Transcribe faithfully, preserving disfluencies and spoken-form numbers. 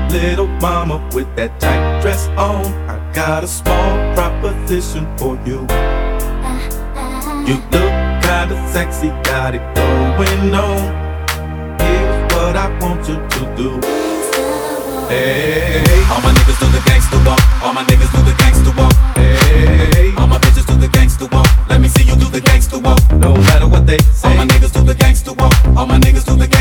Little mama with that tight dress on, I got a small proposition for you. You look kinda sexy, got it going on. Here's what I want you to do. Hey, all my niggas do the gangsta walk. All my niggas do the gangsta walk. hey, All my bitches do the gangsta walk. Let me see you do the gangsta walk. no matter what they say. All my niggas do the gangsta walk. All my niggas do the gangsta walk.